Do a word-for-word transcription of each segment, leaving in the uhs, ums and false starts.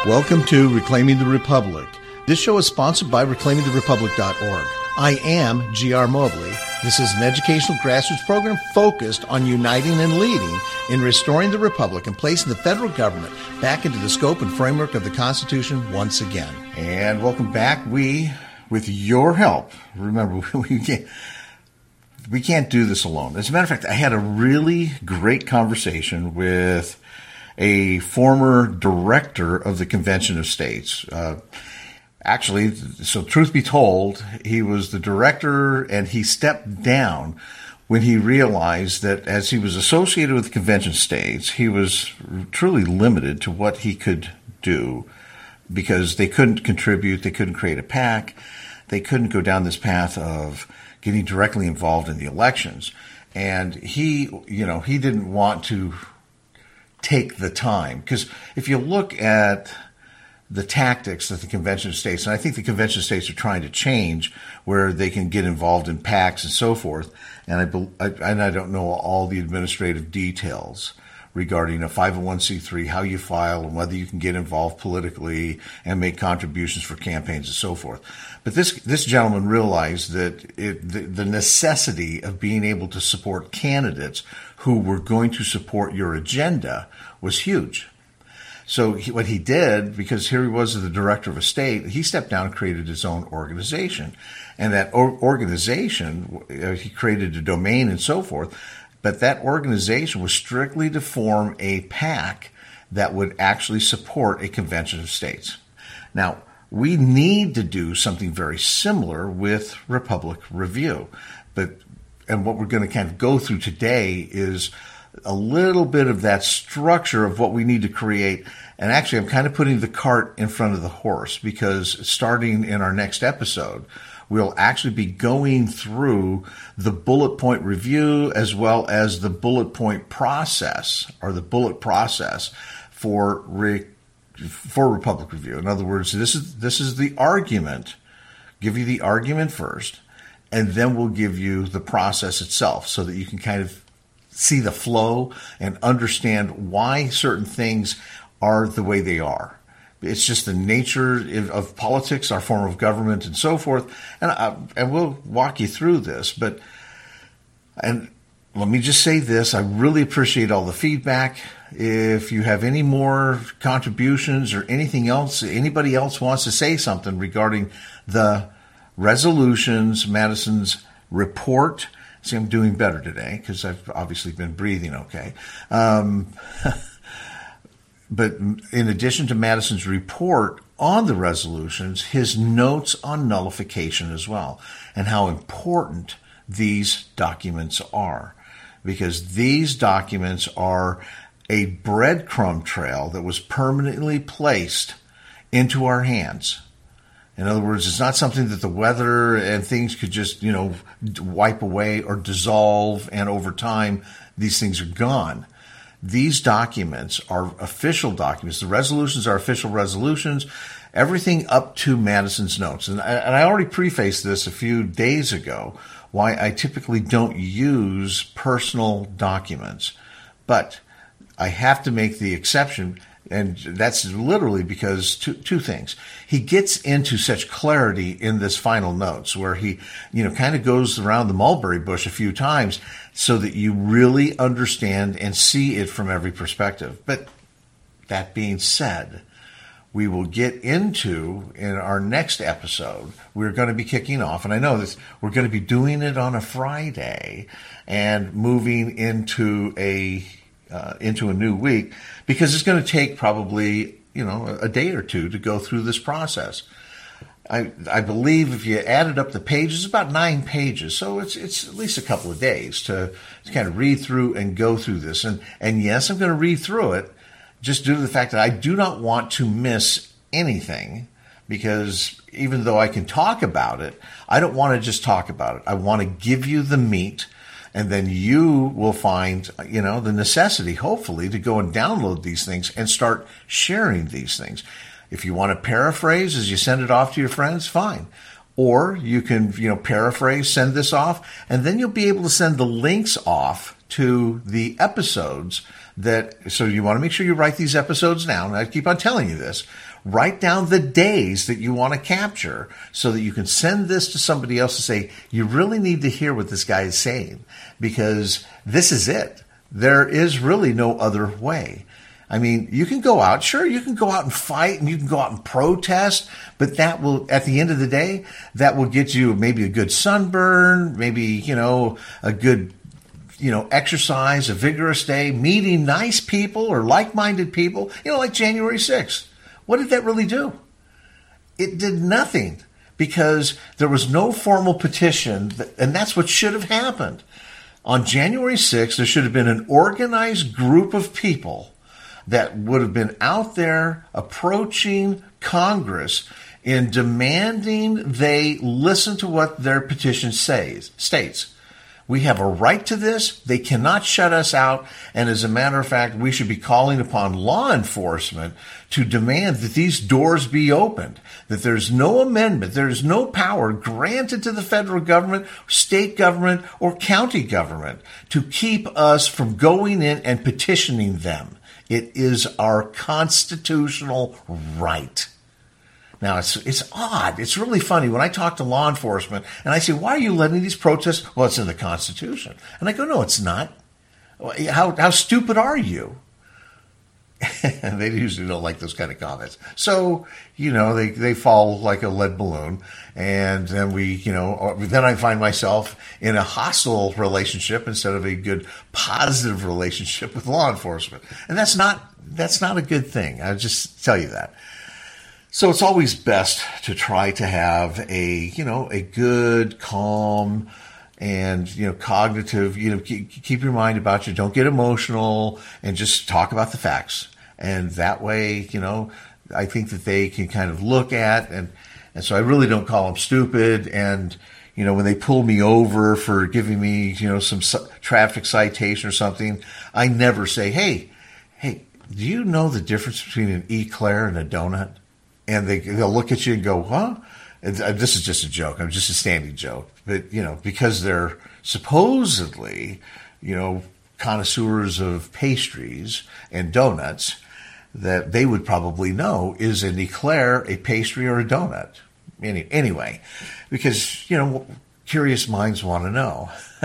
Welcome to Reclaiming the Republic. This show is sponsored by reclaiming the republic dot org. I am G R Mobley. This is an educational grassroots program focused on uniting and leading in restoring the republic and placing the federal government back into the scope and framework of the Constitution once again. And welcome back. We, with your help, remember, we can't, we can't do this alone. As a matter of fact, I had a really great conversation with a former director of the Convention of States. Uh, actually, so truth be told, he was the director and he stepped down when he realized that as he was associated with the Convention of States, he was truly limited to what he could do because they couldn't contribute, they couldn't create a PAC, they couldn't go down this path of getting directly involved in the elections. And he, you know, he didn't want to take the time. Because if you look at the tactics that the Convention of States, and I think the Convention of States are trying to change where they can get involved in PACs and so forth, and I, I, and I don't know all the administrative details regarding a five oh one c three, how you file, and whether you can get involved politically and make contributions for campaigns and so forth. But this this gentleman realized that it, the, the necessity of being able to support candidates who were going to support your agenda was huge. So he, what he did, because here he was the director of a state, he stepped down and created his own organization. And that or, organization, uh, he created a domain and so forth, but that organization was strictly to form a PAC that would actually support a Convention of States. Now, we need to do something very similar with Republic Review. But and what we're going to kind of go through today is a little bit of that structure of what we need to create. And actually, I'm kind of putting the cart in front of the horse because starting in our next episode, we'll actually be going through the bullet point review as well as the bullet point process or the bullet process for re, for Republic Review. In other words, this is this is the argument. Give you the argument first, and then we'll give you the process itself so that you can kind of see the flow and understand why certain things are the way they are. It's just the nature of politics, our form of government, and so forth. And I, and we'll walk you through this. But and let me just say this: I really appreciate all the feedback. If you have any more contributions or anything else, anybody else wants to say something regarding the resolutions, Madison's report. See, I'm doing better today because I've obviously been breathing okay. Um, but in addition to Madison's report on the resolutions, his notes on nullification as well, and how important these documents are. Because these documents are a breadcrumb trail that was permanently placed into our hands. In other words, it's not something that the weather and things could just, you know, wipe away or dissolve, and over time, these things are gone. These documents are official documents. The resolutions are official resolutions, everything up to Madison's notes. And I, and I already prefaced this a few days ago, why I typically don't use personal documents. But I have to make the exception. And that's literally because two, two things. He gets into such clarity in this final notes where he, you know, kind of goes around the mulberry bush a few times so that you really understand and see it from every perspective. But that being said, we will get into in our next episode, we're going to be kicking off, and I know this, we're going to be doing it on a Friday and moving into a Uh, into a new week, because it's going to take probably, you know, a day or two to go through this process. I I believe if you added up the pages, about nine pages, so it's it's at least a couple of days to, to kind of read through and go through this. And and yes, I'm going to read through it just due to the fact that I do not want to miss anything, because even though I can talk about it, I don't want to just talk about it. I want to give you the meat. And then you will find, you know, the necessity, hopefully, to go and download these things and start sharing these things. If you want to paraphrase as you send it off to your friends, fine. Or you can, you know, paraphrase, send this off, and then you'll be able to send the links off to the episodes that, so you want to make sure you write these episodes down. I keep on telling you this. Write down the days that you want to capture so that you can send this to somebody else to say, you really need to hear what this guy is saying, because this is it. There is really no other way. I mean, you can go out, sure, you can go out and fight and you can go out and protest, but that will, at the end of the day, that will get you maybe a good sunburn, maybe, you know, a good, you know, exercise, a vigorous day, meeting nice people or like-minded people, you know, like January sixth. What did that really do? It did nothing, because there was no formal petition, and that's what should have happened. On January sixth, there should have been an organized group of people that would have been out there approaching Congress in demanding they listen to what their petition says, states. We have a right to this. They cannot shut us out. And as a matter of fact, we should be calling upon law enforcement to demand that these doors be opened, that there's no amendment, there's no power granted to the federal government, state government, or county government to keep us from going in and petitioning them. It is our constitutional right. Now, it's it's odd. It's really funny when I talk to law enforcement and I say, why are you letting these protests? Well, it's in the Constitution. And I go, no, it's not. How how stupid are you? And they usually don't like those kind of comments. So, you know, they, they fall like a lead balloon. And then we, you know, then I find myself in a hostile relationship instead of a good positive relationship with law enforcement. And that's not, that's not a good thing. I'll just tell you that. So it's always best to try to have a, you know, a good, calm, and, you know, cognitive, you know, keep, keep your mind about you. Don't get emotional and just talk about the facts. And that way, you know, I think that they can kind of look at, and, and so I really don't call them stupid. And, you know, when they pull me over for giving me, you know, some su- traffic citation or something, I never say, hey, hey, do you know the difference between an eclair and a donut? And they, they'll look at you and go, huh? And this is just a joke. I'm just a standing joke. But, you know, because they're supposedly, you know, connoisseurs of pastries and donuts, that they would probably know, is an eclair a pastry or a donut? Any, anyway, because, you know, curious minds want to know.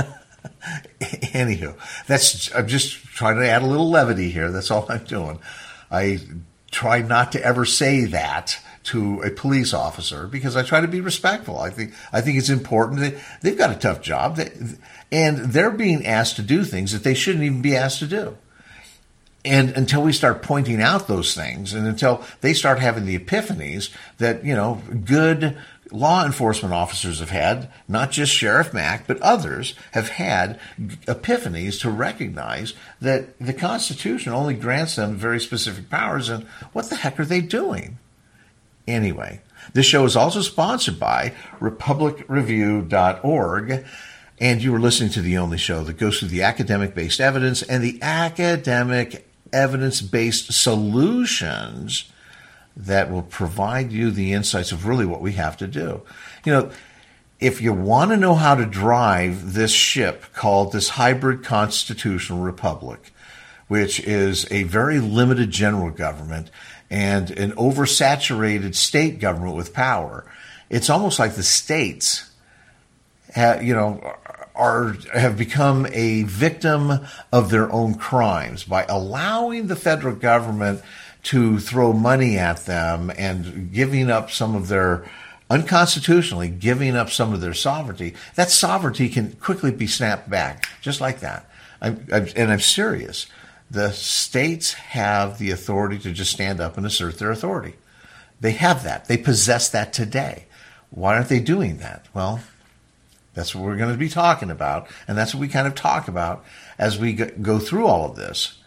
Anywho, that's, I'm just trying to add a little levity here. That's all I'm doing. I try not to ever say that to a police officer because I try to be respectful. I think I think it's important that they've got a tough job, that, and they're being asked to do things that they shouldn't even be asked to do. And until we start pointing out those things, and until they start having the epiphanies that, you know, good law enforcement officers have had, not just Sheriff Mack, but others have had epiphanies to recognize that the Constitution only grants them very specific powers, and what the heck are they doing? Anyway, this show is also sponsored by Republic Review dot org, and you are listening to the only show that goes through the academic-based evidence and the academic evidence-based solutions that will provide you the insights of really what we have to do. You know, if you want to know how to drive this ship called this hybrid constitutional republic, which is a very limited general government and an oversaturated state government with power, it's almost like the states, have, you know, are have become a victim of their own crimes by allowing the federal government to throw money at them and giving up some of their, unconstitutionally giving up some of their sovereignty. That sovereignty can quickly be snapped back, just like that. I'm, I'm, and I'm serious. The states have the authority to just stand up and assert their authority. They have that. They possess that today. Why aren't they doing that? Well, that's what we're going to be talking about, and that's what we kind of talk about as we go through all of this.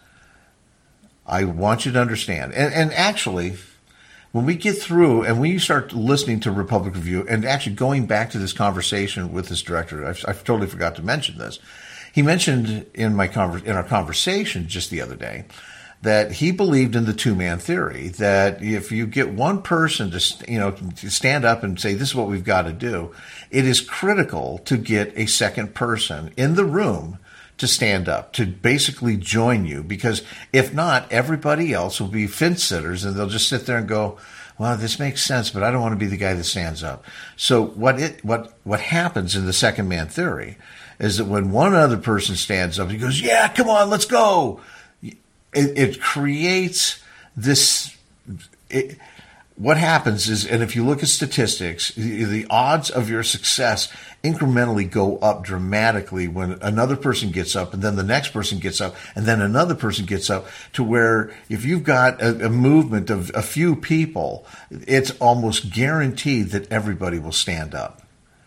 I want you to understand. And, and actually, when we get through and when you start listening to Republic Review and actually going back to this conversation with this director, I've, I've totally forgot to mention this. He mentioned in my conver- in our conversation just the other day that he believed in the two-man theory, that if you get one person to, you know, to stand up and say, this is what we've got to do, it is critical to get a second person in the room to stand up, to basically join you, because if not, everybody else will be fence sitters and they'll just sit there and go, well, this makes sense, but I don't want to be the guy that stands up. So what it what what happens in the second man theory is that when one other person stands up, he goes, yeah, come on, let's go. It, it creates this... It, what happens is, and if you look at statistics, the, the odds of your success incrementally go up dramatically when another person gets up, and then the next person gets up, and then another person gets up, to where if you've got a, a movement of a few people, it's almost guaranteed that everybody will stand up.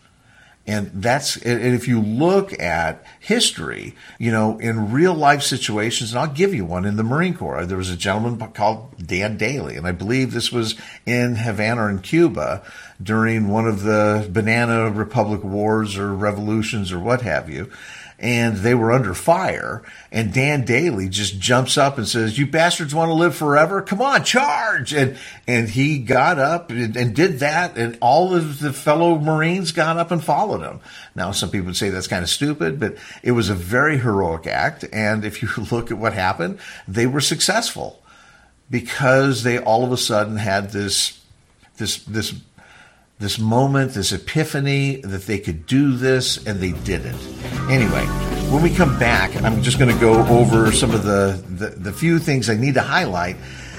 And that's, and if you look at history, you know, in real life situations, and I'll give you one in the Marine Corps. There was a gentleman called Dan Daly, and I believe this was in Havana in Cuba during one of the Banana Republic Wars or revolutions or what have you. And they were under fire, and Dan Daly just jumps up and says, you bastards want to live forever? Come on, charge! And and he got up and, and did that, and all of the fellow Marines got up and followed him. Now, some people would say that's kind of stupid, but it was a very heroic act, and if you look at what happened, they were successful because they all of a sudden had this this this this moment, this epiphany that they could do this, and they did it. Anyway, when we come back, I'm just going to go over some of the, the, the few things I need to highlight,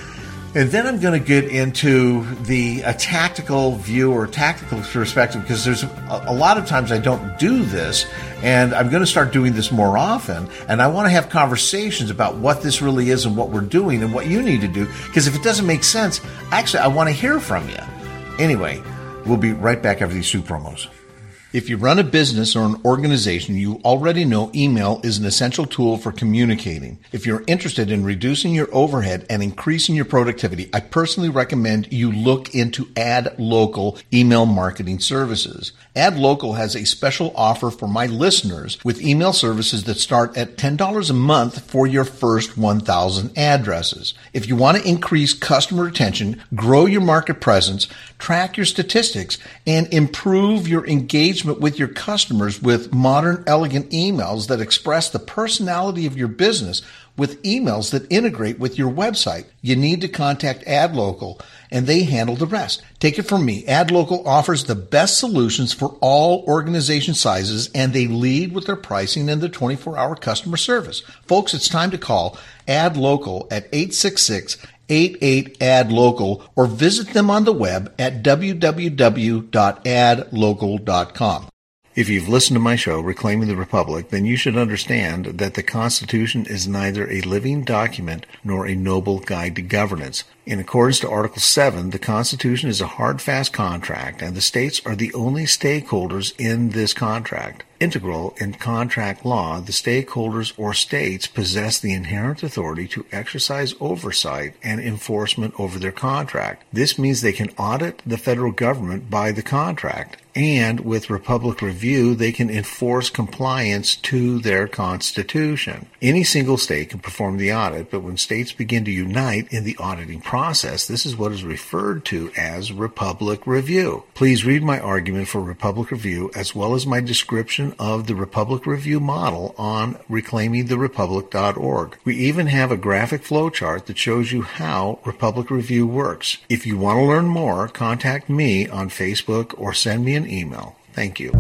and then I'm going to get into the a tactical view or tactical perspective, because there's a, a lot of times I don't do this, and I'm going to start doing this more often, and I want to have conversations about what this really is and what we're doing and what you need to do, because if it doesn't make sense, actually, I want to hear from you. Anyway, we'll be right back after these two promos. If you run a business or an organization, you already know email is an essential tool for communicating. If you're interested in reducing your overhead and increasing your productivity, I personally recommend you look into AdLocal email marketing services. AdLocal has a special offer for my listeners with email services that start at ten dollars a month for your first one thousand addresses. If you want to increase customer retention, grow your market presence, track your statistics, and improve your engagement with your customers with modern, elegant emails that express the personality of your business with emails that integrate with your website, you need to contact AdLocal, and they handle the rest. Take it from me. AdLocal offers the best solutions for all organization sizes, and they lead with their pricing and their twenty-four hour customer service. Folks, it's time to call AdLocal at eight six six, eight eight, A D local or visit them on the web at w w w dot ad local dot com. If you've listened to my show, Reclaiming the Republic, then you should understand that the Constitution is neither a living document nor a noble guide to governance. In accordance to Article seven, the Constitution is a hard, fast contract, and the states are the only stakeholders in this contract. Integral in contract law, the stakeholders or states possess the inherent authority to exercise oversight and enforcement over their contract. This means they can audit the federal government by the contract, and with Republic Review, they can enforce compliance to their Constitution. Any single state can perform the audit, but when states begin to unite in the auditing process, this is what is referred to as Republic Review. Please read my argument for Republic Review as well as my description of the Republic Review model on reclaiming the republic dot org. We even have a graphic flowchart that shows you how Republic Review works. If you want to learn more, contact me on Facebook or send me an email. Thank you.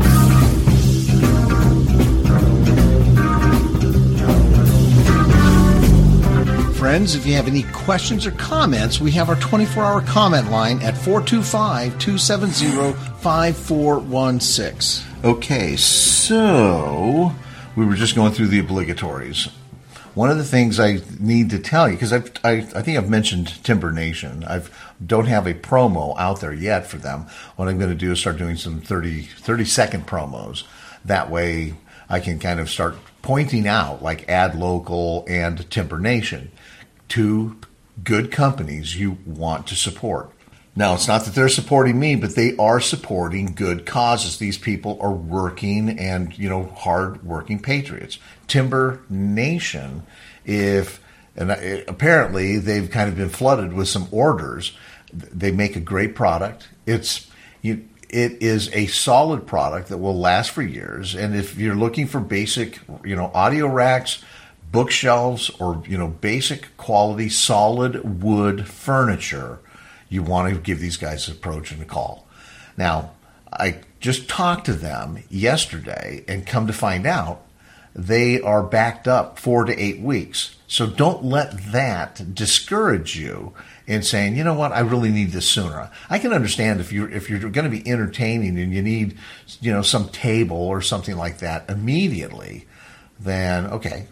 Friends, if you have any questions or comments, we have our twenty-four hour comment line at four two five, two seven zero, five four one six. Okay, so we were just going through the obligatories. One of the things I need to tell you, because I, I think I've mentioned Timber Nation. I don't have a promo out there yet for them. What I'm going to do is start doing some thirty, thirty second promos. That way I can kind of start pointing out like AdLocal and Timber Nation, two good companies you want to support. Now, it's not that they're supporting me, but they are supporting good causes. These people are working and, you know, hard-working patriots. Timber Nation, if and apparently they've kind of been flooded with some orders. They make a great product. It's you. it is a solid product that will last for years. And if you're looking for basic, you know, audio racks, bookshelves, or, you know, basic quality solid wood furniture, you want to give these guys an approach and a call. Now, I just talked to them yesterday and come to find out they are backed up four to eight weeks. So don't let that discourage you in saying, you know what, I really need this sooner. I can understand if you're if you're going to be entertaining and you need, you know, some table or something like that immediately, then okay,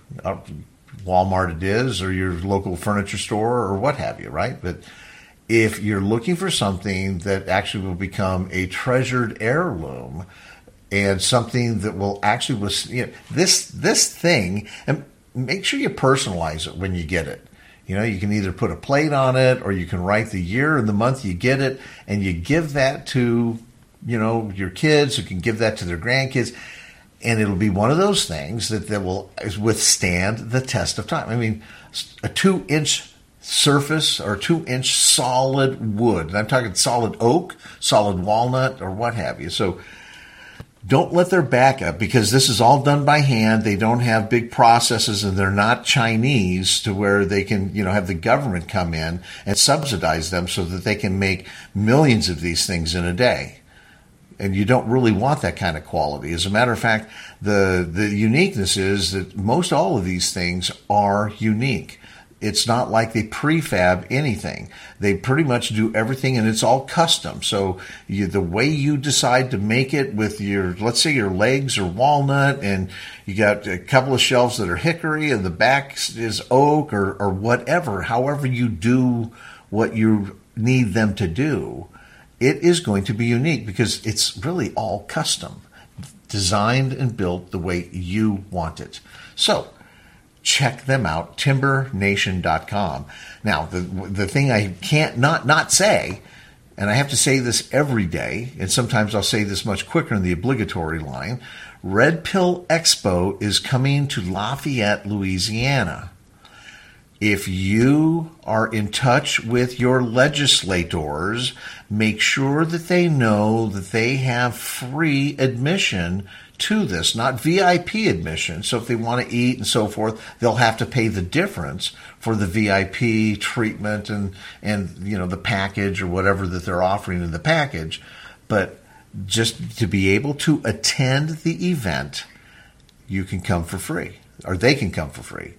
Walmart it is, or your local furniture store, or what have you, right? But if you're looking for something that actually will become a treasured heirloom and something that will actually was, you know, this this thing, and make sure you personalize it when you get it. You know, you can either put a plate on it, or you can write the year and the month you get it, and you give that to, you know, your kids, who can give that to their grandkids, and it'll be one of those things that, that will withstand the test of time. I mean, a two-inch surface or two-inch solid wood, and I'm talking solid oak, solid walnut, or what have you. So don't let their back up, because this is all done by hand. They don't have big processes, and they're not Chinese to where they can, you know, have the government come in and subsidize them so that they can make millions of these things in a day. And you don't really want that kind of quality. As a matter of fact, the the uniqueness is that most all of these things are unique. It's not like they prefab anything. They pretty much do everything, and it's all custom. So you, the way you decide to make it with your, let's say your legs are walnut, and you got a couple of shelves that are hickory, and the back is oak, or, or whatever, however you do what you need them to do, it is going to be unique, because it's really all custom, designed and built the way you want it. So check them out, timber nation dot com. Now, the the thing I can't not not say, and I have to say this every day, and sometimes I'll say this much quicker in the obligatory line, Red Pill Expo is coming to Lafayette, Louisiana. If you are in touch with your legislators, make sure that they know that they have free admission to this, not V I P admission. So if they want to eat and so forth, they'll have to pay the difference for the V I P treatment and, and you know, the package or whatever that they're offering in the package. But just to be able to attend the event, you can come for free, or they can come for free.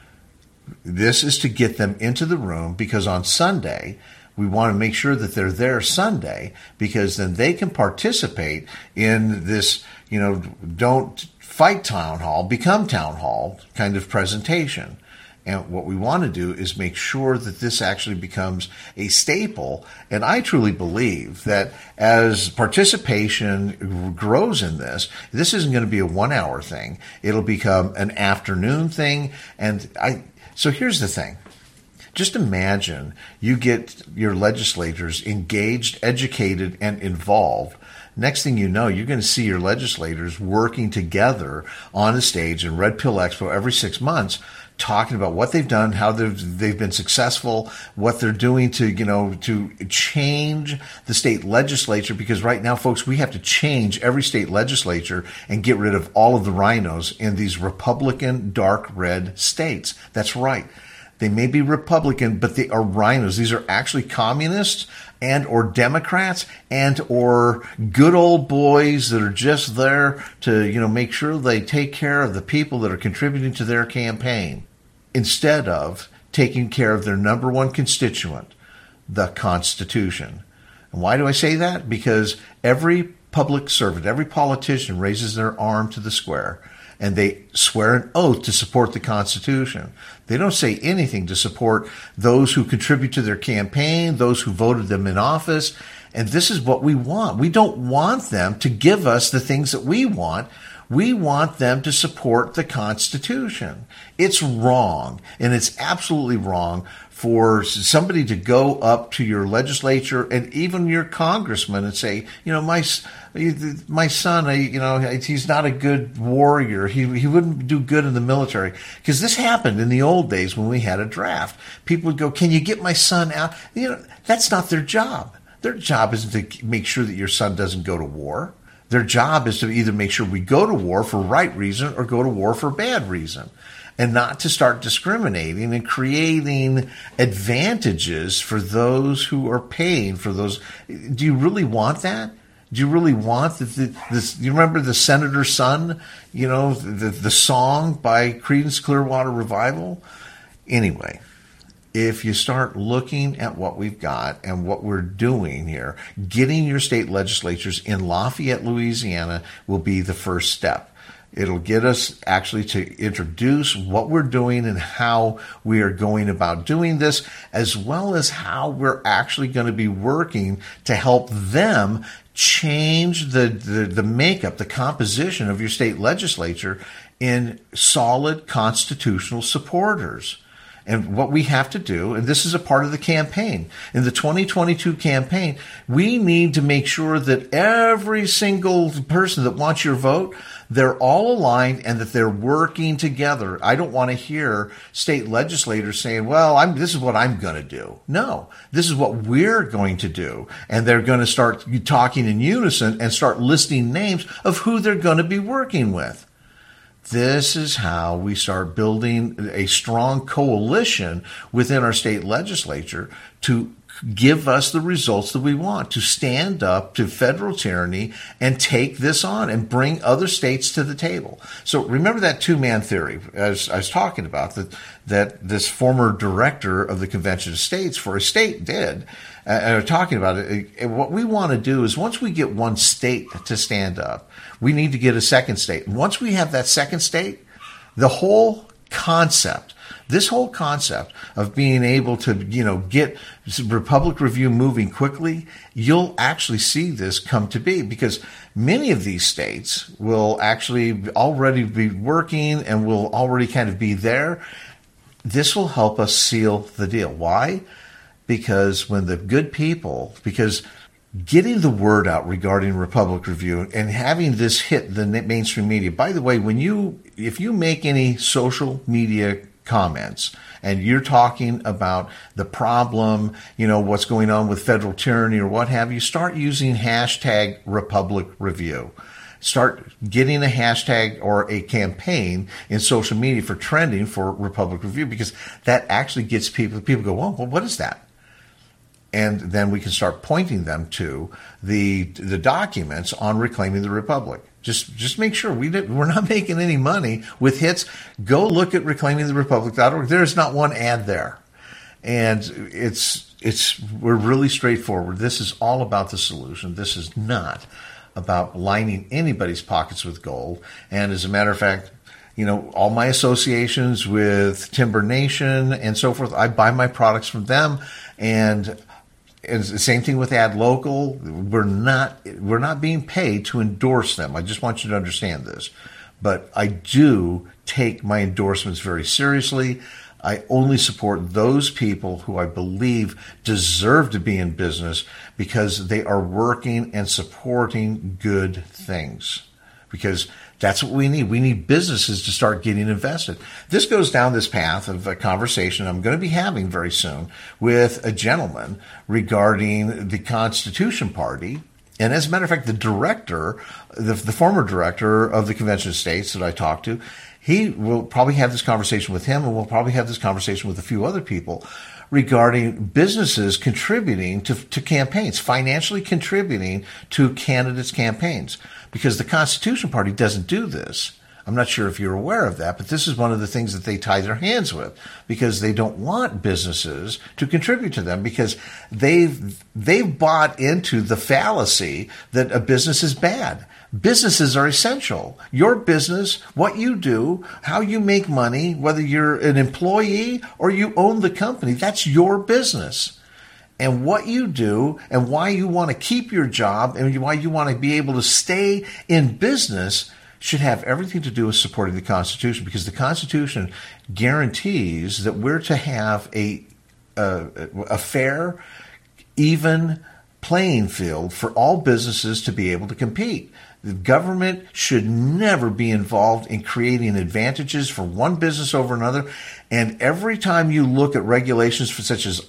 This is to get them into the room, because on Sunday, we want to make sure that they're there Sunday, because then they can participate in this, you know, don't fight town hall, become town hall kind of presentation. And what we want to do is make sure that this actually becomes a staple. And I truly believe that as participation grows in this, this isn't going to be a one-hour thing. It'll become an afternoon thing. And I, so here's the thing. Just imagine you get your legislators engaged, educated, and involved. Next thing you know, you're going to see your legislators working together on the stage in Red Pill Expo every six months, talking about what they've done, how they've they've been successful, what they're doing to, you know, to change the state legislature. Because right now, folks, we have to change every state legislature and get rid of all of the rhinos in these Republican dark red states. That's right. They may be Republican, but they are rhinos. These are actually communists and or Democrats and or good old boys that are just there to, you know, make sure they take care of the people that are contributing to their campaign, instead of taking care of their number one constituent, the Constitution. And why do I say that? Because every public servant, every politician raises their arm to the square, and they swear an oath to support the Constitution. They don't say anything to support those who contribute to their campaign, those who voted them in office. And this is what we want. We don't want them to give us the things that we want. We want them to support the Constitution. It's wrong, and it's absolutely wrong for somebody to go up to your legislature and even your congressman and say, you know, my my son, you know, he's not a good warrior. He he wouldn't do good in the military. Because this happened in the old days when we had a draft. People would go, can you get my son out? You know, that's not their job. Their job isn't to make sure that your son doesn't go to war. Their job is to either make sure we go to war for right reason or go to war for bad reason, and not to start discriminating and creating advantages for those who are paying for those. Do you really want that? Do you really want the, the, this? You remember the Senator's Son, you know, the, the song by Creedence Clearwater Revival? Anyway, if you start looking at what we've got and what we're doing here, getting your state legislatures in Lafayette, Louisiana will be the first step. It'll get us actually to introduce what we're doing and how we are going about doing this, as well as how we're actually going to be working to help them change the, the, the makeup, the composition of your state legislature in solid constitutional supporters. And what we have to do, and this is a part of the campaign, in the twenty twenty-two campaign, we need to make sure that every single person that wants your vote, they're all aligned and that they're working together. I don't want to hear state legislators saying, well, I'm, this is what I'm going to do. No, this is what we're going to do. And they're going to start talking in unison and start listing names of who they're going to be working with. This is how we start building a strong coalition within our state legislature to give us the results that we want, to stand up to federal tyranny and take this on and bring other states to the table. So remember that two-man theory, as I was talking about, that, that this former director of the Convention of States for a state did, uh, and talking about it. And what we want to do is once we get one state to stand up, we need to get a second state. And once we have that second state, the whole concept, this whole concept of being able to, you know, get Republic Review moving quickly, you'll actually see this come to be, because many of these states will actually already be working and will already kind of be there. This will help us seal the deal. Why? Because when the good people, because getting the word out regarding Republic Review and having this hit the mainstream media. By the way, when you, if you make any social media comments and you're talking about the problem, you know, what's going on with federal tyranny or what have you, start using hashtag Republic Review. Start getting a hashtag or a campaign in social media for trending for Republic Review, because that actually gets people, people go, well, what is that? And then we can start pointing them to the the documents on Reclaiming the Republic. Just just make sure we did, we're not making any money with hits. Go look at reclaiming the republic dot org. There's not one ad there, and it's it's we're really straightforward. This is all about the solution. This is not about lining anybody's pockets with gold. And as a matter of fact, you know, all my associations with Timber Nation and so forth, I buy my products from them. And And the same thing with Ad Local. We're not we're not being paid to endorse them. I just want you to understand this. But I do take my endorsements very seriously. I only support those people who I believe deserve to be in business because they are working and supporting good things. Because that's what we need. We need businesses to start getting invested. This goes down this path of a conversation I'm going to be having very soon with a gentleman regarding the Constitution Party. And as a matter of fact, the director, the, the former director of the Convention of States that I talked to, he will probably have this conversation with him, and we'll probably have this conversation with a few other people regarding businesses contributing to, to campaigns, financially contributing to candidates' campaigns. Because the Constitution Party doesn't do this. I'm not sure if you're aware of that, but this is one of the things that they tie their hands with, because they don't want businesses to contribute to them, because they've they've bought into the fallacy that a business is bad. Businesses are essential. Your business, what you do, how you make money, whether you're an employee or you own the company, that's your business. And what you do and why you want to keep your job and why you want to be able to stay in business should have everything to do with supporting the Constitution, because the Constitution guarantees that we're to have a, a, a fair, even playing field for all businesses to be able to compete. The government should never be involved in creating advantages for one business over another. And every time you look at regulations for such as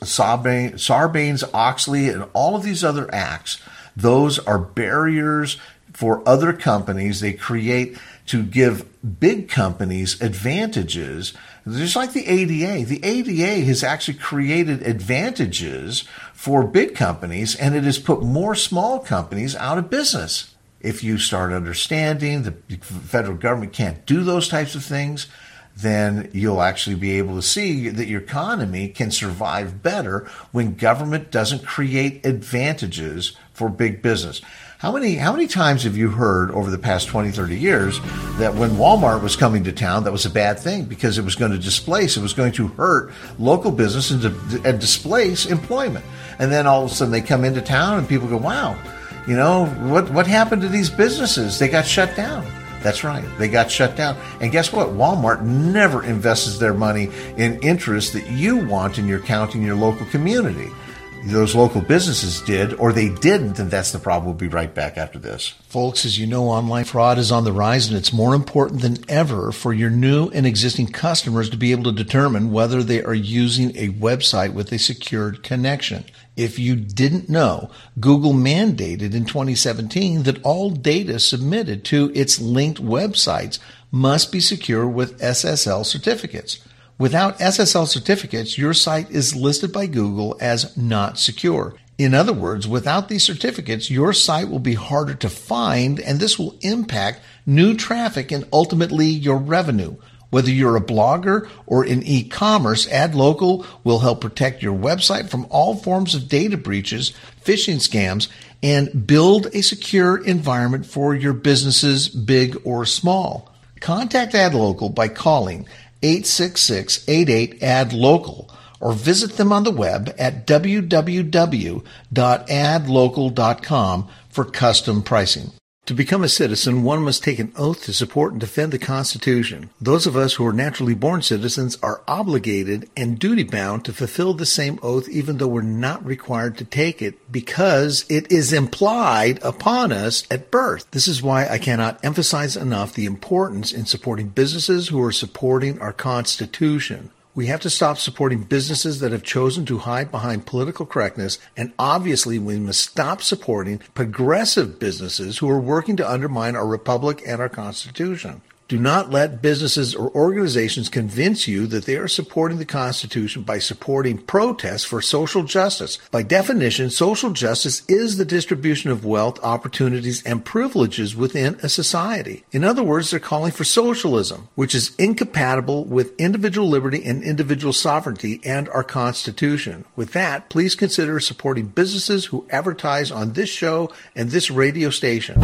Sarbanes-Oxley and all of these other acts, those are barriers for other companies. They create to give big companies advantages. Just like the A D A. The A D A has actually created advantages for big companies, and it has put more small companies out of business. If you start understanding the federal government can't do those types of things, then you'll actually be able to see that your economy can survive better when government doesn't create advantages for big business. How many how many times have you heard over the past twenty, thirty years that when Walmart was coming to town, that was a bad thing because it was going to displace, it was going to hurt local business and, and displace employment. And then all of a sudden they come into town and people go, wow, you know, what, what happened to these businesses? They got shut down. That's right. They got shut down. And guess what? Walmart never invests their money in interests that you want in your county, in your local community. Those local businesses did, or they didn't, and that's the problem. We'll be right back after this. Folks, as you know, online fraud is on the rise, and it's more important than ever for your new and existing customers to be able to determine whether they are using a website with a secured connection. If you didn't know, Google mandated in twenty seventeen that all data submitted to its linked websites must be secure with S S L certificates. Without S S L certificates, your site is listed by Google as not secure. In other words, without these certificates, your site will be harder to find, and this will impact new traffic and ultimately your revenue. Whether you're a blogger or in e-commerce, AdLocal will help protect your website from all forms of data breaches, phishing scams, and build a secure environment for your businesses, big or small. Contact AdLocal by calling eight six six, eight eight, A D local or visit them on the web at w w w dot ad local dot com for custom pricing. To become a citizen, one must take an oath to support and defend the Constitution. Those of us who are naturally born citizens are obligated and duty-bound to fulfill the same oath even though we're not required to take it because it is implied upon us at birth. This is why I cannot emphasize enough the importance in supporting businesses who are supporting our Constitution. We have to stop supporting businesses that have chosen to hide behind political correctness, and obviously we must stop supporting progressive businesses who are working to undermine our republic and our Constitution. Do not let businesses or organizations convince you that they are supporting the Constitution by supporting protests for social justice. By definition, social justice is the distribution of wealth, opportunities, and privileges within a society. In other words, they're calling for socialism, which is incompatible with individual liberty and individual sovereignty and our Constitution. With that, please consider supporting businesses who advertise on this show and this radio station.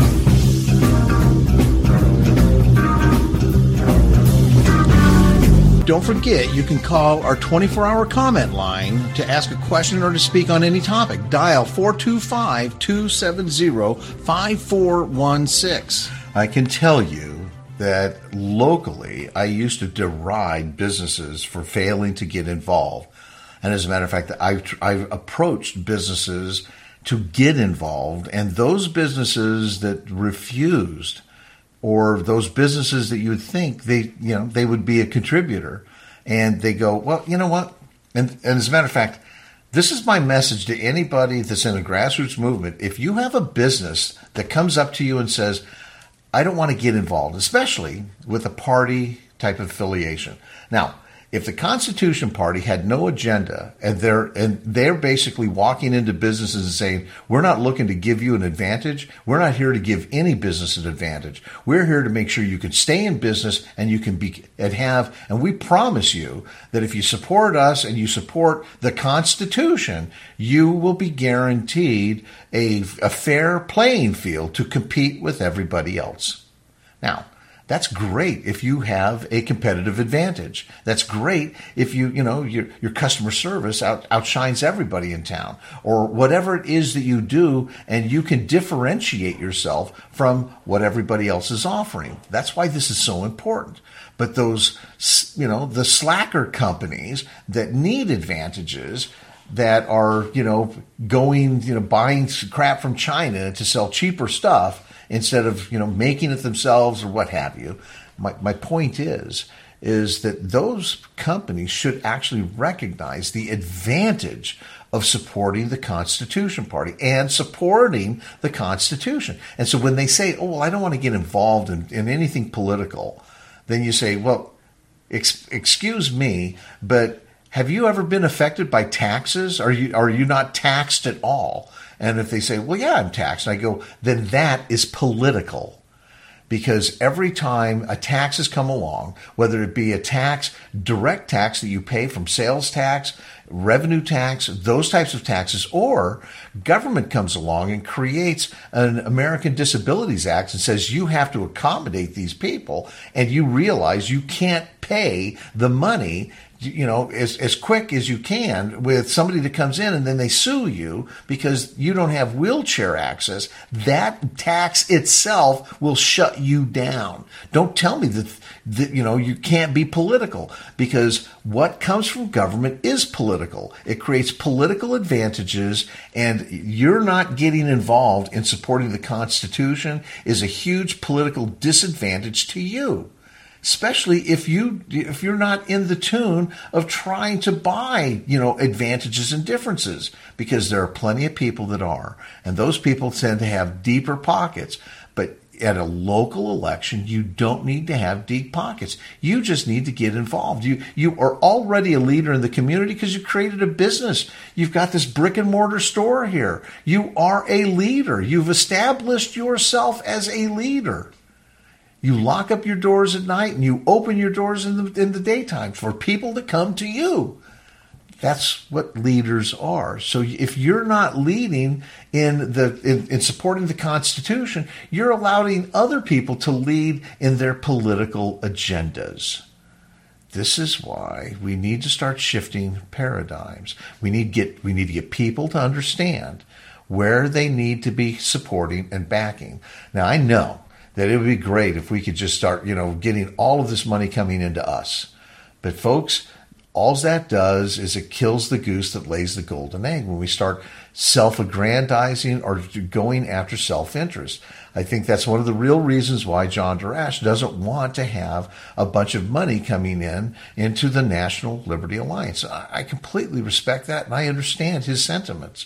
Don't forget, you can call our twenty-four hour comment line to ask a question or to speak on any topic. Dial four two five, two seven zero, five four one six. I can tell you that locally, I used to deride businesses for failing to get involved. And as a matter of fact, I've, I've approached businesses to get involved, and those businesses that refused, or those businesses that you would think they, you know, they would be a contributor, and they go, well, you know what? And, and as a matter of fact, this is my message to anybody that's in a grassroots movement. If you have a business that comes up to you and says, I don't want to get involved, especially with a party type of affiliation. Now, if the Constitution Party had no agenda and they're and they're basically walking into businesses and saying, we're not looking to give you an advantage. We're not here to give any business an advantage. We're here to make sure you can stay in business and you can be and have, and we promise you that if you support us and you support the Constitution, you will be guaranteed a, a fair playing field to compete with everybody else. Now, that's great if you have a competitive advantage. That's great if you, you know, your your customer service out, outshines everybody in town, or whatever it is that you do, and you can differentiate yourself from what everybody else is offering. That's why this is so important. But those, you know, the slacker companies that need advantages, that are, you know, going, you know, buying crap from China to sell cheaper stuff instead of, you know, making it themselves or what have you. My, my point is, is that those companies should actually recognize the advantage of supporting the Constitution Party and supporting the Constitution. And so when they say, oh, well, I don't want to get involved in, in anything political, then you say, well, ex- excuse me, but have you ever been affected by taxes? Are you, are you not taxed at all? And if they say, well, yeah, I'm taxed, I go, then that is political. Because every time a tax has come along, whether it be a tax, direct tax that you pay from sales tax, revenue tax, those types of taxes, or government comes along and creates an American Disabilities Act and says you have to accommodate these people, and you realize you can't pay the money, you know, as, as quick as you can with somebody that comes in and then they sue you because you don't have wheelchair access, that tax itself will shut you down. Don't tell me that, that, you know, you can't be political, because what comes from government is political. It creates political advantages, and you're not getting involved in supporting the Constitution is a huge political disadvantage to you. Especially if you if you're not in the tune of trying to buy, you know, advantages and differences, because there are plenty of people that are, and those people tend to have deeper pockets. But at a local election, you don't need to have deep pockets. You just need to get involved. You you are already a leader in the community because you created a business. You've got this brick and mortar store here. You are a leader. You've established yourself as a leader. You lock up your doors at night and you open your doors in the in the daytime for people to come to you. That's what leaders are. So if you're not leading in the in, in supporting the Constitution, you're allowing other people to lead in their political agendas. This is why we need to start shifting paradigms. We need get we need to get people to understand where they need to be supporting and backing. Now, I know that it would be great if we could just start, you know, getting all of this money coming into us. But folks, all that does is it kills the goose that lays the golden egg when we start self-aggrandizing or going after self-interest. I think that's one of the real reasons why John Darash doesn't want to have a bunch of money coming in into the National Liberty Alliance. I completely respect that, and I understand his sentiments.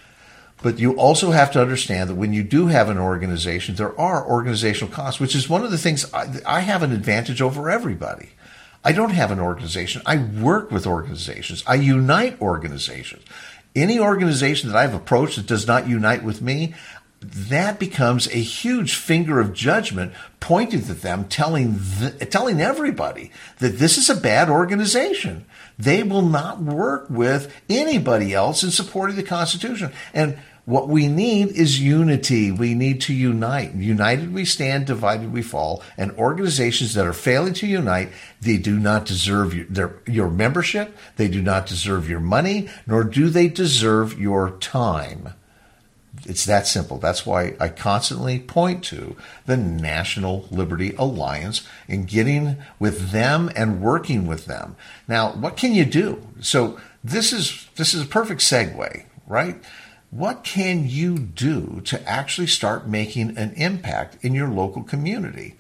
But you also have to understand that when you do have an organization, there are organizational costs, which is one of the things I, I have an advantage over everybody. I don't have an organization. I work with organizations. I unite organizations. Any organization that I've approached that does not unite with me, that becomes a huge finger of judgment pointed at them, telling th- telling everybody that this is a bad organization. They will not work with anybody else in supporting the Constitution. And what we need is unity. We need to unite. United we stand, divided we fall. And organizations that are failing to unite, they do not deserve your, their, your membership. They do not deserve your money, nor do they deserve your time. It's that simple. That's why I constantly point to the National Liberty Alliance and getting with them and working with them. Now, what can you do? So this is this is a perfect segue, right? What can you do to actually start making an impact in your local community?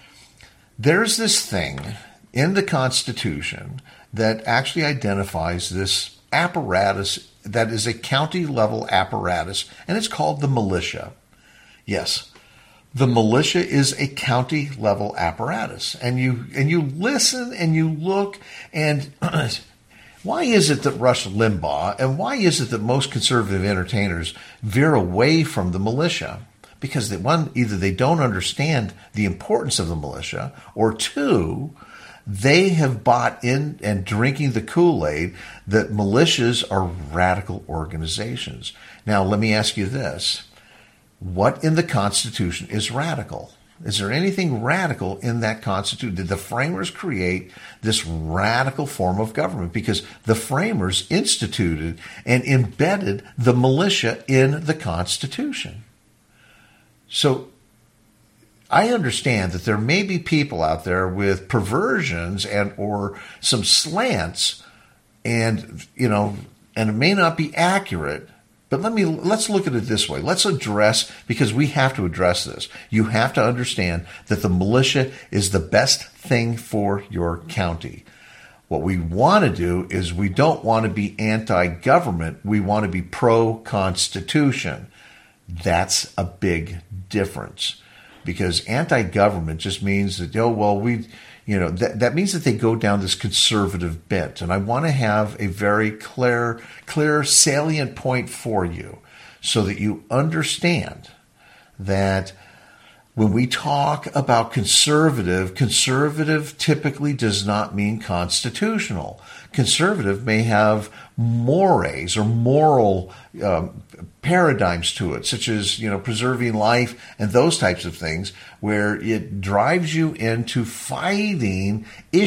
There's this thing in the Constitution that actually identifies this apparatus that is a county-level apparatus, and it's called the militia. Yes, the militia is a county-level apparatus. And you and you listen and you look, and why is it that Rush Limbaugh and why is it that most conservative entertainers veer away from the militia? Because they, one, either they don't understand the importance of the militia, or two, they have bought in and drinking the Kool-Aid that militias are radical organizations. Now, let me ask you this. What in the Constitution is radical? Is there anything radical in that Constitution? Did the framers create this radical form of government? Because the framers instituted and embedded the militia in the Constitution. So I understand that there may be people out there with perversions and or some slants, and you know, and it may not be accurate, But let me, let's look at it this way. Let's address, because we have to address this. You have to understand that the militia is the best thing for your county. What we want to do is we don't want to be anti-government. We want to be pro-constitution. That's a big difference, because anti-government just means that, oh, well, we, you know, that, that means that they go down this conservative bent. And I want to have a very clear, clear, salient point for you so that you understand that when we talk about conservative, conservative typically does not mean constitutional. Conservative may have mores or moral um, paradigms to it, such as, you know, preserving life and those types of things, where it drives you into fighting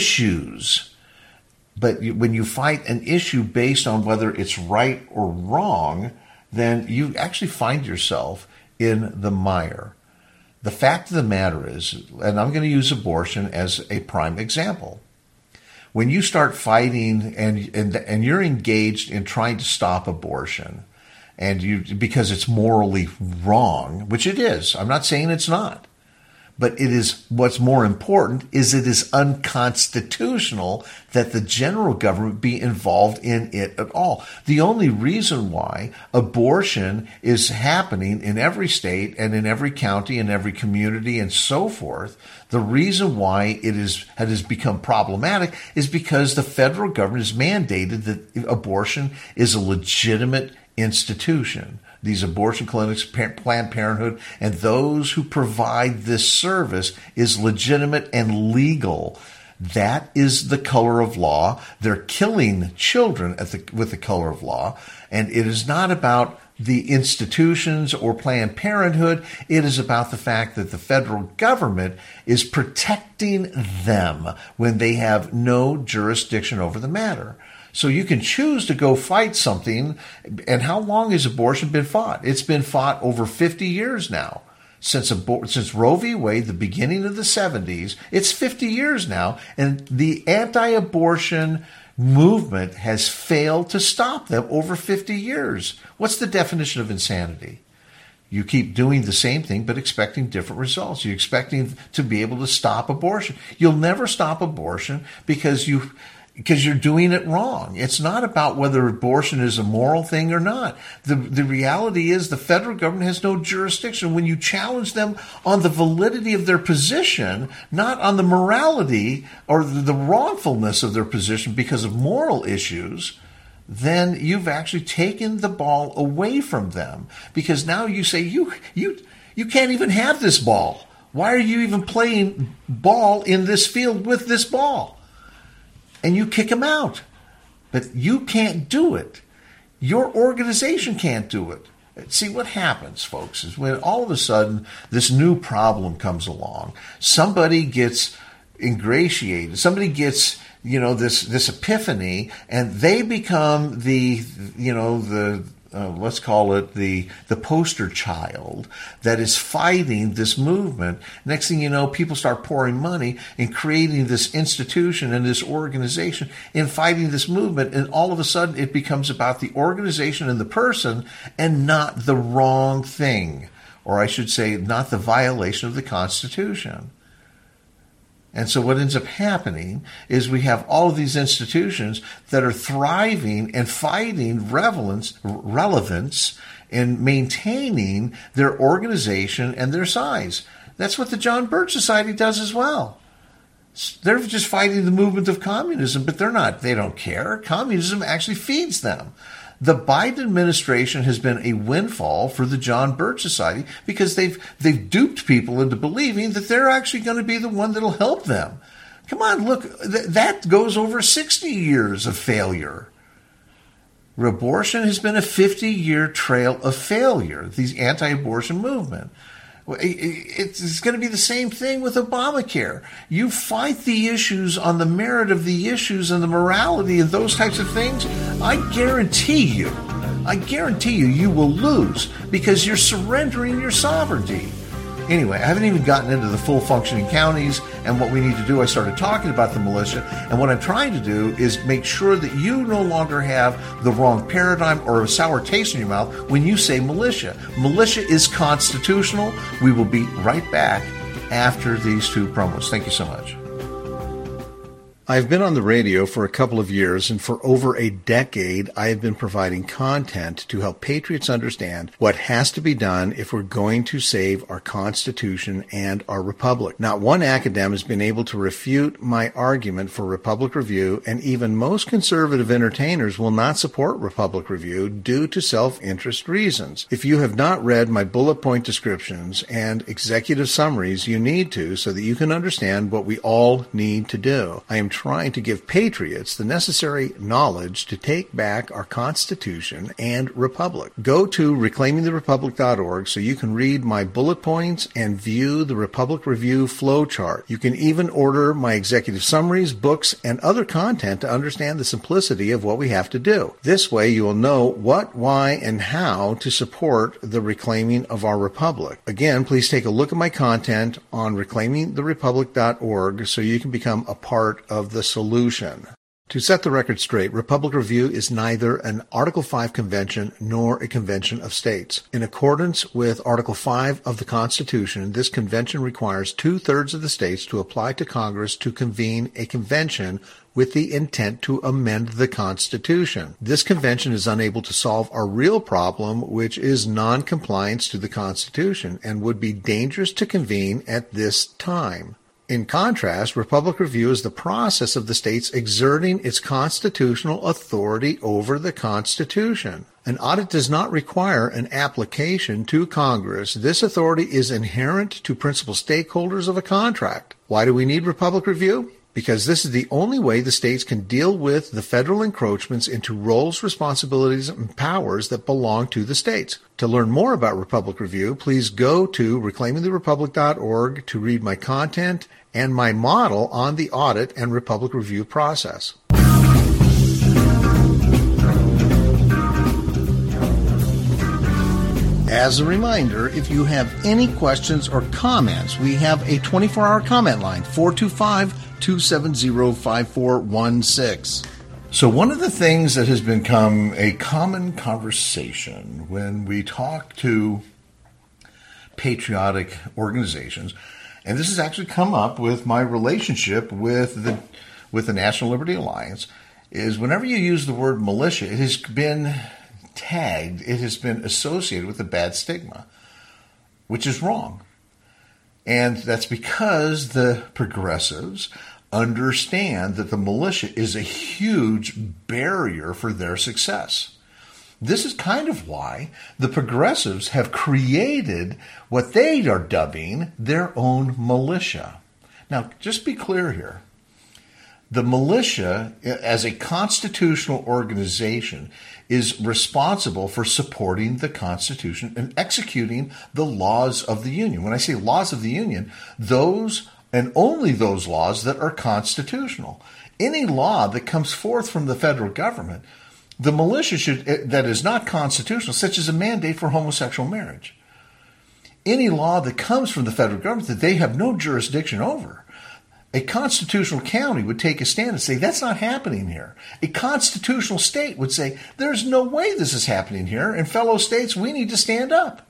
issues. But when you fight an issue based on whether it's right or wrong, then you actually find yourself in the mire. The fact of the matter is, and I'm going to use abortion as a prime example. When you start fighting and and and you're engaged in trying to stop abortion, and you because it's morally wrong, which it is. I'm not saying it's not. But it is, what's more important is it is unconstitutional that the general government be involved in it at all. The only reason why abortion is happening in every state and in every county and every community and so forth, the reason why it is, it has become problematic is because the federal government has mandated that abortion is a legitimate institution. These abortion clinics, Planned Parenthood, and those who provide this service is legitimate and legal. That is the color of law. They're killing children at the, with the color of law. And it is not about the institutions or Planned Parenthood. It is about the fact that the federal government is protecting them when they have no jurisdiction over the matter. So you can choose to go fight something. And how long has abortion been fought? It's been fought over fifty years now. Since abor- since Roe v. Wade, the beginning of the seventies, it's fifty years now. And the anti-abortion movement has failed to stop them over fifty years. What's the definition of insanity? You keep doing the same thing but expecting different results. You're expecting to be able to stop abortion. You'll never stop abortion because you... Because you're doing it wrong. It's not about whether abortion is a moral thing or not. The the reality is the federal government has no jurisdiction. When you challenge them on the validity of their position, not on the morality or the wrongfulness of their position because of moral issues, then you've actually taken the ball away from them. Because now you say, you you you can't even have this ball. Why are you even playing ball in this field with this ball? And you kick them out. But you can't do it. Your organization can't do it. See, what happens, folks, is when all of a sudden this new problem comes along, somebody gets ingratiated, somebody gets, you know, this, this epiphany, and they become the, you know, the, uh, let's call it the, the poster child that is fighting this movement. Next thing you know, people start pouring money and creating this institution and this organization in fighting this movement. And all of a sudden it becomes about the organization and the person and not the wrong thing. Or I should say, not the violation of the Constitution. And so what ends up happening is we have all of these institutions that are thriving and fighting relevance, relevance and maintaining their organization and their size. That's what the John Birch Society does as well. They're just fighting the movement of communism, but they're not, they don't care. Communism actually feeds them. The Biden administration has been a windfall for the John Birch Society because they've they've duped people into believing that they're actually going to be the one that'll help them. Come on, look, th- that goes over sixty years of failure. Abortion has been a fifty-year trail of failure, the anti-abortion movement. It's going to be the same thing with Obamacare. You fight the issues on the merit of the issues and the morality and those types of things, I guarantee you, I guarantee you, you will lose because you're surrendering your sovereignty. Anyway, I haven't even gotten into the full functioning counties and what we need to do. I started talking about the militia, and what I'm trying to do is make sure that you no longer have the wrong paradigm or a sour taste in your mouth when you say militia. Militia is constitutional. We will be right back after these two promos. Thank you so much. I've been on the radio for a couple of years, and for over a decade, I have been providing content to help patriots understand what has to be done if we're going to save our Constitution and our Republic. Not one academic has been able to refute my argument for Republic Review, and even most conservative entertainers will not support Republic Review due to self-interest reasons. If you have not read my bullet point descriptions and executive summaries, you need to so that you can understand what we all need to do. I am trying to give patriots the necessary knowledge to take back our Constitution and Republic. Go to reclaiming the republic dot org so you can read my bullet points and view the Republic Review flowchart. You can even order my executive summaries, books, and other content to understand the simplicity of what we have to do. This way you will know what, why, and how to support the reclaiming of our Republic. Again, please take a look at my content on reclaiming the republic dot org so you can become a part of the solution. To set the record straight, Republic Review is neither an Article five convention nor a convention of states. In accordance with Article five of the Constitution, this convention requires two-thirds of the states to apply to Congress to convene a convention with the intent to amend the Constitution. This convention is unable to solve our real problem, which is non-compliance to the Constitution, and would be dangerous to convene at this time. In contrast, Republic Review is the process of the states exerting its constitutional authority over the Constitution. An audit does not require an application to Congress. This authority is inherent to principal stakeholders of a contract. Why do we need Republic Review? Because this is the only way the states can deal with the federal encroachments into roles, responsibilities, and powers that belong to the states. To learn more about Republic Review, please go to reclaiming the republic dot org to read my content and my model on the audit and Republic Review process. As a reminder, if you have any questions or comments, we have a twenty-four hour comment line, four two five, two seven zero, five four one six. So one of the things that has become a common conversation when we talk to patriotic organizations, and this has actually come up with my relationship with the with the National Liberty Alliance, is whenever you use the word militia, it has been tagged, it has been associated with a bad stigma, which is wrong. And that's because the progressives understand that the militia is a huge barrier for their success. This is kind of why the progressives have created what they are dubbing their own militia. Now, just be clear here. The militia, as a constitutional organization, is responsible for supporting the Constitution and executing the laws of the Union. When I say laws of the Union, those and only those laws that are constitutional. Any law that comes forth from the federal government, the militia should, that is not constitutional, such as a mandate for homosexual marriage. Any law that comes from the federal government that they have no jurisdiction over, a constitutional county would take a stand and say, that's not happening here. A constitutional state would say, there's no way this is happening here, and fellow states, we need to stand up.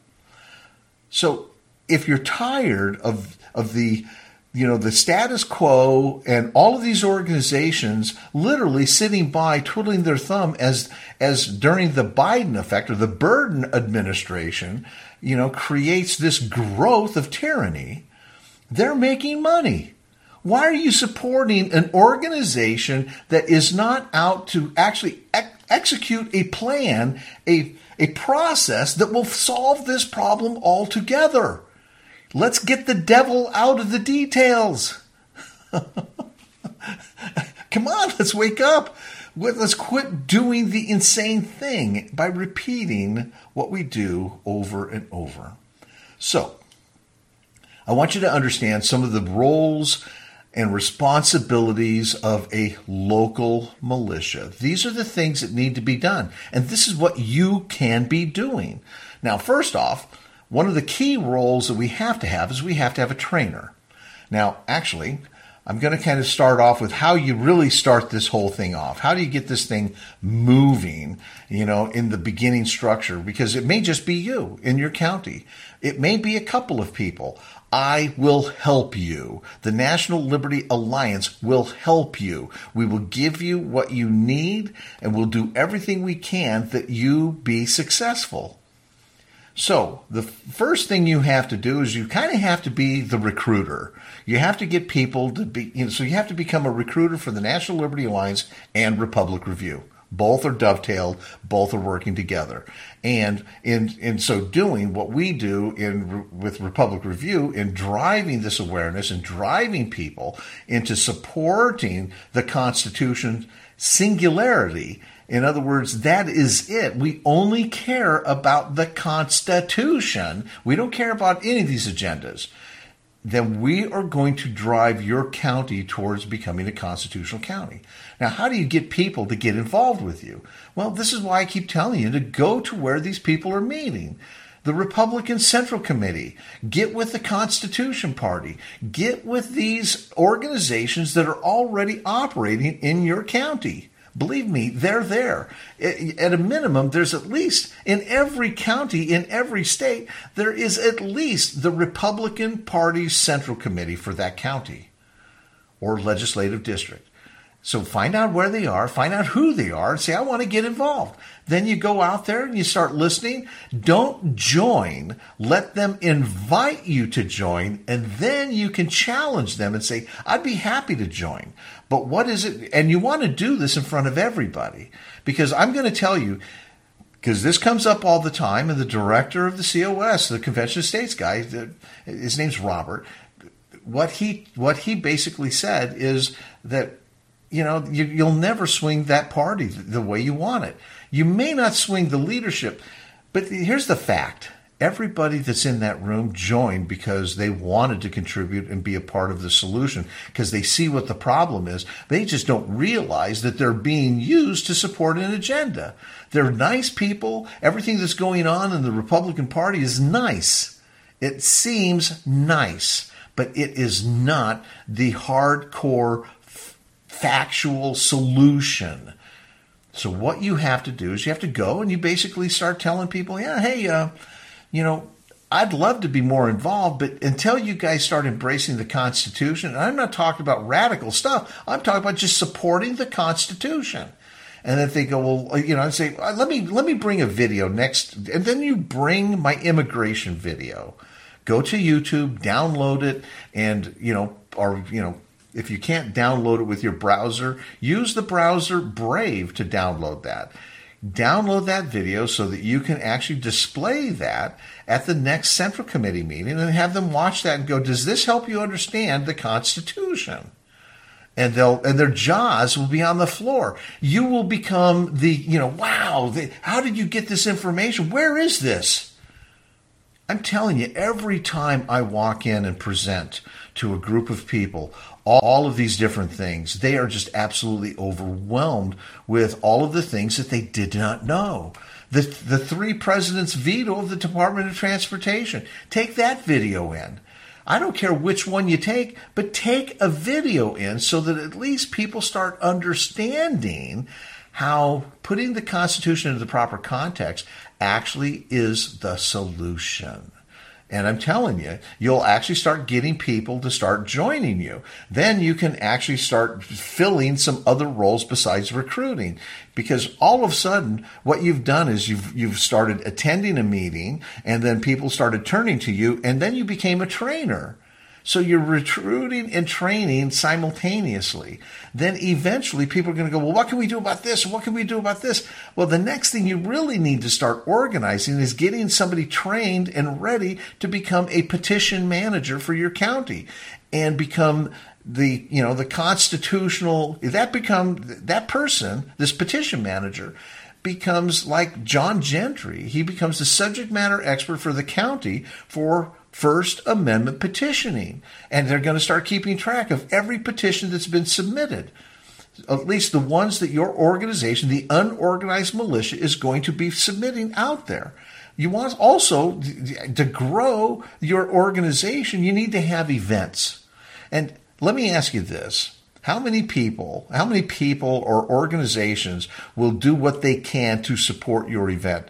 So if you're tired of, of the, you know, the status quo and all of these organizations literally sitting by twiddling their thumb as, as during the Biden effect or the Burden administration, you know, creates this growth of tyranny, they're making money. Why are you supporting an organization that is not out to actually ex- execute a plan, a, a process that will solve this problem altogether? Let's get the devil out of the details. Come on, let's wake up. Let's quit doing the insane thing by repeating what we do over and over. So, I want you to understand some of the roles and responsibilities of a local militia. These are the things that need to be done. And this is what you can be doing. Now, first off, one of the key roles that we have to have is we have to have a trainer. Now, actually, I'm going to kind of start off with how you really start this whole thing off. How do you get this thing moving, you know, in the beginning structure? Because it may just be you in your county. It may be a couple of people. I will help you. The National Liberty Alliance will help you. We will give you what you need, and we'll do everything we can that you be successful. So the first thing you have to do is you kind of have to be the recruiter. You have to get people to be, you know, so you have to become a recruiter for the National Liberty Alliance and Republic Review. Both are dovetailed. Both are working together. And in in so doing, what we do in with Republic Review in driving this awareness and driving people into supporting the Constitution's singularity. In other words, that is it. We only care about the Constitution. We don't care about any of these agendas. Then we are going to drive your county towards becoming a constitutional county. Now, how do you get people to get involved with you? Well, this is why I keep telling you to go to where these people are meeting. The Republican Central Committee. Get with the Constitution Party. Get with these organizations that are already operating in your county. Believe me, they're there. At a minimum, there's at least, in every county, in every state, there is at least the Republican Party's Central Committee for that county or legislative district. So find out where they are, find out who they are, and say, I want to get involved. Then you go out there and you start listening. Don't join. Let them invite you to join, and then you can challenge them and say, I'd be happy to join. But what is it? And you want to do this in front of everybody, because I'm going to tell you, because this comes up all the time, and the director of the C O S, the Convention of States guy, the, his name's Robert, what he what he basically said is that, you know, you, you'll never swing that party the way you want it. You may not swing the leadership, but here's the fact. Everybody that's in that room joined because they wanted to contribute and be a part of the solution, because they see what the problem is. They just don't realize that they're being used to support an agenda. They're nice people. Everything that's going on in the Republican Party is nice. It seems nice, but it is not the hardcore factual solution. So what you have to do is you have to go and you basically start telling people, yeah, hey, uh, you know, I'd love to be more involved, but until you guys start embracing the Constitution, and I'm not talking about radical stuff, I'm talking about just supporting the Constitution. And if they go, well, you know, I'd say, let me let me bring a video next, and then you bring my immigration video. Go to YouTube, download it, and, you know, or, you know, if you can't download it with your browser, use the browser Brave to download that. Download that video so that you can actually display that at the next Central Committee meeting and have them watch that and go, does this help you understand the Constitution? And they'll and their jaws will be on the floor. You will become the, you know, wow, the, how did you get this information? Where is this? I'm telling you, every time I walk in and present to a group of people all of these different things, they are just absolutely overwhelmed with all of the things that they did not know. The, the three presidents' veto of the Department of Transportation. Take that video in. I don't care which one you take, but take a video in so that at least people start understanding how putting the Constitution into the proper context actually is the solution. And I'm telling you, you'll actually start getting people to start joining you. Then you can actually start filling some other roles besides recruiting. Because all of a sudden, what you've done is you've you've started attending a meeting, and then people started turning to you, and then you became a trainer. So you're recruiting and training simultaneously. Then eventually people are going to go, well, what can we do about this? What can we do about this? Well, the next thing you really need to start organizing is getting somebody trained and ready to become a petition manager for your county and become the, you know, the constitutional, that become, that person, this petition manager, becomes like John Gentry. He becomes the subject matter expert for the county for First Amendment petitioning. And they're going to start keeping track of every petition that's been submitted, at least the ones that your organization, the unorganized militia, is going to be submitting out there. You want also to grow your organization, you need to have events. And let me ask you this. How many people, how many people or organizations will do what they can to support your event?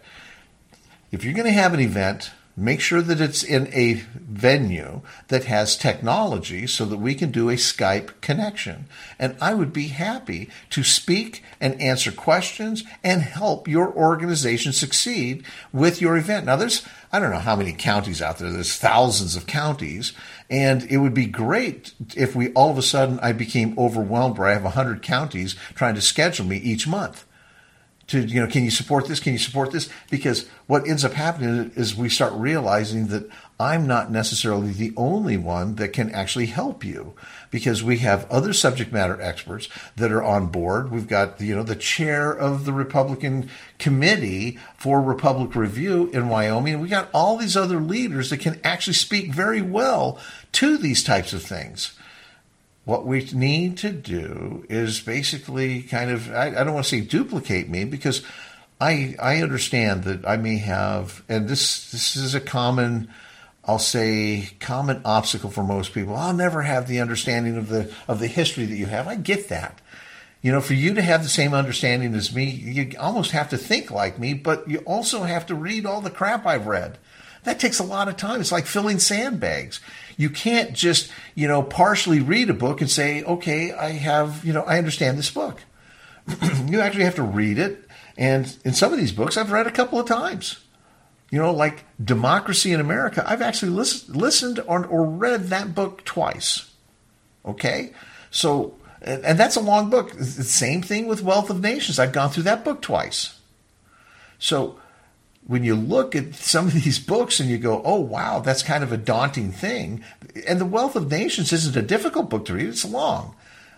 If you're going to have an event, make sure that it's in a venue that has technology so that we can do a Skype connection. And I would be happy to speak and answer questions and help your organization succeed with your event. Now, there's, I don't know how many counties out there. There's thousands of counties. And it would be great if we all of a sudden I became overwhelmed where I have one hundred counties trying to schedule me each month. To, you know, can you support this? Can you support this? Because what ends up happening is we start realizing that I'm not necessarily the only one that can actually help you, because we have other subject matter experts that are on board. We've got, you know, the chair of the Republican Committee for Republic Review in Wyoming. We got all these other leaders that can actually speak very well to these types of things. What we need to do is basically kind of, I, I don't want to say duplicate me, because I I understand that I may have, and this this is a common, I'll say, common obstacle for most people. I'll never have the understanding of the of the history that you have. I get that. You know, for you to have the same understanding as me, you almost have to think like me, but you also have to read all the crap I've read. That takes a lot of time. It's like filling sandbags. You can't just, you know, partially read a book and say, okay, I have, you know, I understand this book. You actually have to read it. And in some of these books, I've read a couple of times. You know, like Democracy in America, I've actually listen, listened or, or read that book twice. Okay? So, and, and that's a long book. It's the same thing with Wealth of Nations. I've gone through that book twice. So, when you look at some of these books and you go, oh, wow, that's kind of a daunting thing. And The Wealth of Nations isn't a difficult book to read. It's long.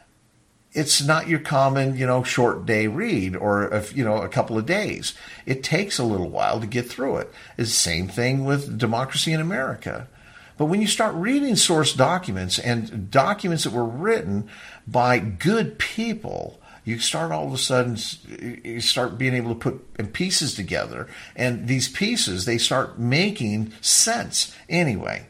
It's not your common, you know, short day read or, a, you know, a couple of days. It takes a little while to get through it. It's the same thing with Democracy in America. But when you start reading source documents and documents that were written by good people, you start all of a sudden, you start being able to put pieces together. And these pieces, they start making sense anyway.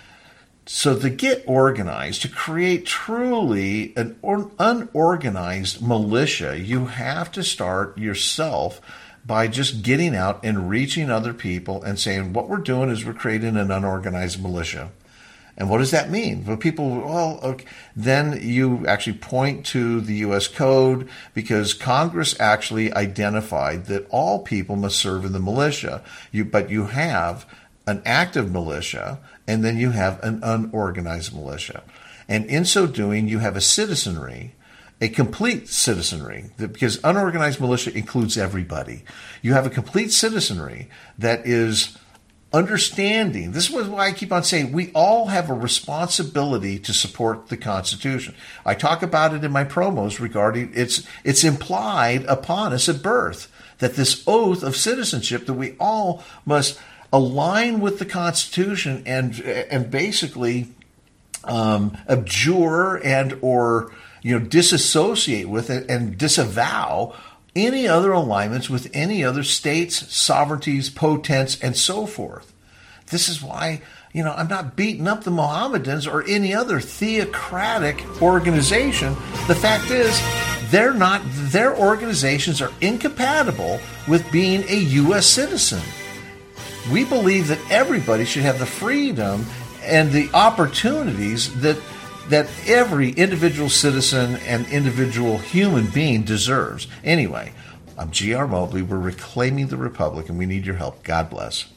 So to get organized, to create truly an unorganized militia, you have to start yourself by just getting out and reaching other people and saying, what we're doing is we're creating an unorganized militia. And what does that mean? Well, people, well, okay. Then you actually point to the U S Code, because Congress actually identified that all people must serve in the militia. You, but you have an active militia, and then you have an unorganized militia. And in so doing, you have a citizenry, a complete citizenry, because unorganized militia includes everybody. You have a complete citizenry that is understanding. This is why I keep on saying we all have a responsibility to support the Constitution. I talk about it in my promos regarding it's it's implied upon us at birth that this oath of citizenship, that we all must align with the Constitution and and basically um, abjure and or you know disassociate with it and disavow any other alignments with any other states, sovereignties, potents, and so forth. This is why, you know, I'm not beating up the Mohammedans or any other theocratic organization. The fact is, they're not, their organizations are incompatible with being a U S citizen. We believe that everybody should have the freedom and the opportunities that that every individual citizen and individual human being deserves. Anyway, I'm G R Mobley. We're reclaiming the Republic, and we need your help. God bless.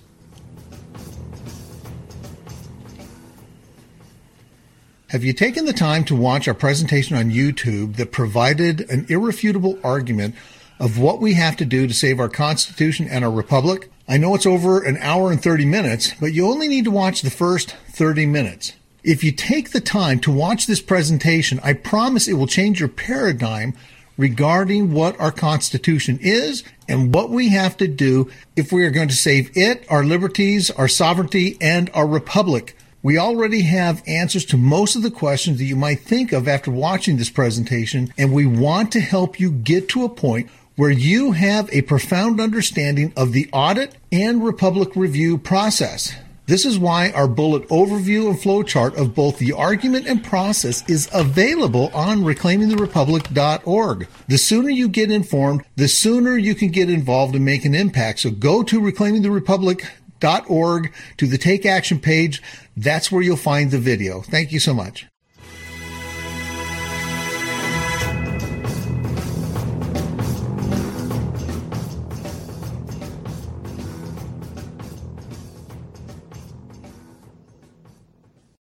Have you taken the time to watch our presentation on YouTube that provided an irrefutable argument of what we have to do to save our Constitution and our Republic? I know it's over an hour and thirty minutes, but you only need to watch the first thirty minutes. If you take the time to watch this presentation, I promise it will change your paradigm regarding what our Constitution is and what we have to do if we are going to save it, our liberties, our sovereignty, and our republic. We already have answers to most of the questions that you might think of after watching this presentation, and we want to help you get to a point where you have a profound understanding of the audit and Republic review process. This is why our bullet overview and flowchart of both the argument and process is available on reclaiming the republic dot org. The sooner you get informed, the sooner you can get involved and make an impact. So go to reclaiming the republic dot org to the Take Action page. That's where you'll find the video. Thank you so much.